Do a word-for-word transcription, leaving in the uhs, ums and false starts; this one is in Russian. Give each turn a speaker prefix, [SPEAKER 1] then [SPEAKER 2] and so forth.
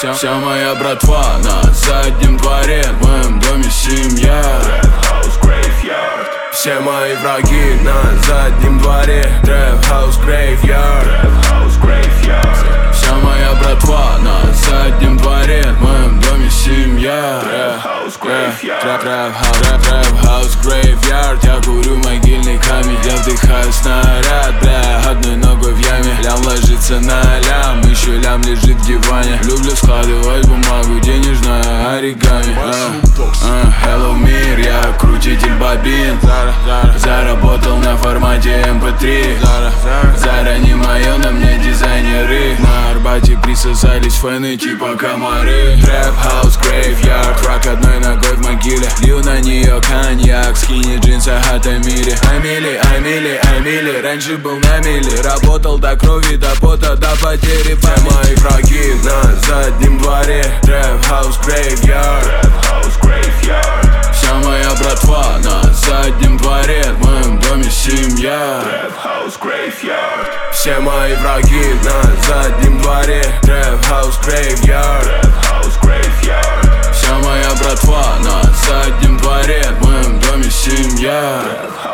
[SPEAKER 1] вся, вся моя братва на заднем дворе, в моем доме семья. Все мои враги на заднем дворе, Trap House Graveyard. Вся моя братва на заднем дворе, в моем доме семья. Trap House Graveyard. Я курю могильный камень, я вдыхаю снаряд, бля, одной ногой в яме. Лям ложится на лям, еще лям лежит в диване. Люблю складывать бумагу, денежная оригами. Hello мир, я крутитель бобин. Заработал на формате эм пэ три. Зара не моё, на мне дизайнеры. На Арбате присосались фэны типа комары. Trap House Graveyard. Трак одной ногой в могиле. Лью на нее коньяк, скини джинса от Амили. Амили, Амили, Амили. Раньше был на мили, работал до крови, до пота, до потери памяти. Все мои враги на заднем дворе, Trap House Graveyard. Вся моя братва на заднем дворе, в моем доме семья. Все мои враги на заднем дворе, Trap House Graveyard. Вся моя братва на заднем дворе, в моем доме семья.